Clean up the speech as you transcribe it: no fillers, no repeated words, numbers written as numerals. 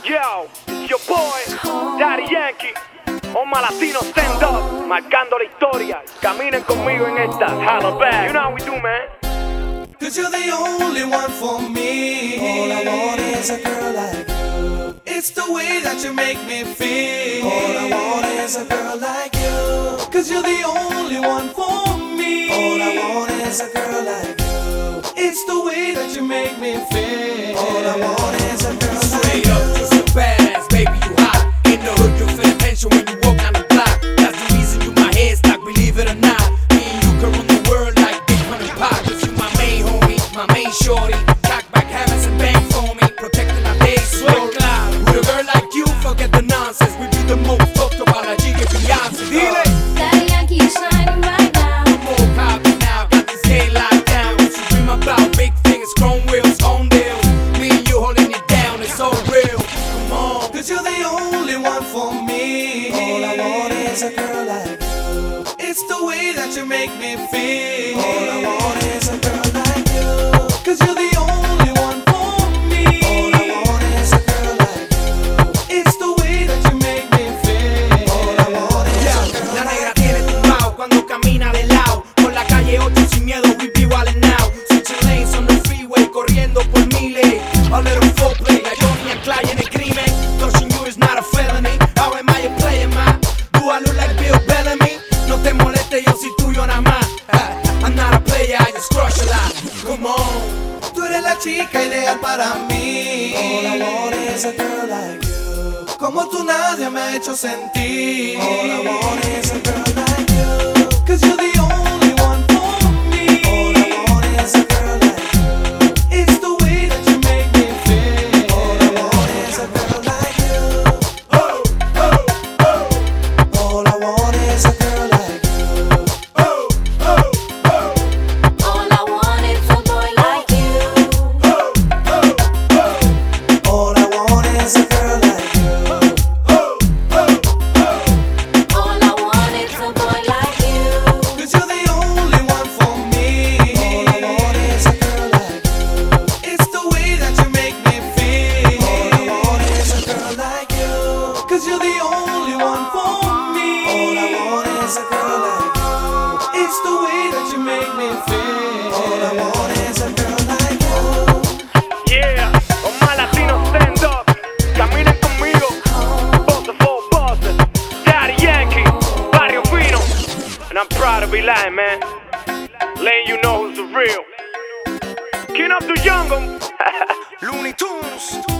Yo, it's your boy, Daddy Yankee. Oma Latino stand up, marcando la historia. Caminen conmigo en esta Holla Back. You know how we do, man. Cause you're the only one for me. All I want is a girl like you. It's the way that you make me feel. All I want is a girl like you. Cause you're the only one for me. All I want is a girl like you. It's the way that you make me feel. All I want is a girl like Straight you. up, you so badass, baby, you hot. In the hood, you feel attention when you walk down the block. That's the reason you my head stock, believe it or not. Me and you can run the world like Big Honey Pop. Cause you my main homie, my main shorty. Cock back habits and bang for me, protecting our days slowly. With a girl like you, forget the nonsense. We be the most talked about like Jiggy Beyonce. Dile. Daddy Yankee, you're shining right now. No more copy now, got this game locked down. What you dream about, big things, chrome wheels, home deals. Me and you holding it down, it's so real. Come on. Cause you're the only one for me. All I want is a girl like you. It's the way that you make me feel. All I want is a girl like you. Cause you're the only one for me. All I want is a girl like you. It's the way that you make me feel. All I want is a girl La like negra tiene tumbao cuando camina de lado. Por la calle 8 sin miedo, we be wildin' now. Switching lanes on the freeway, corriendo por miles. A little foreplay, like Bonnie and Clyde en el crimen. Touching you is not a felony. How am I a player, man? Do I look like Bill Bellamy? No te moleste, yo soy tuyo nada más. I'm not a player, I just crush a lot. Come on. Tú eres la chica ideal para mí. All I want is a girl like you. Como tú nadie me ha hecho sentir. All I want is a girl like you. Cause you're the only one for me. All I want is a girl like you. It's the way that you make me feel. All I want is a girl like you. Oh, oh, oh, All I want is a girl like you. oh, oh, oh, All I want is a boy like you. oh, oh, oh. All I want is a girl like you. All I want is a boy like you. Cause you're the only one for me. All I want is a girl like you. It's the way that you make me feel. All I want is a girl like you. Cause you're the only one for me. All I want is a girl like you. It's the way that you make me feel. All I want is a girl like you. Yeah, Oma Latino stand up. Caminen conmigo. Bosses for bosses. Daddy Yankee, Barrio Fino. And I'm proud to be lying, man. Letting you know who's the real. King of the jungle. Looney Tunes.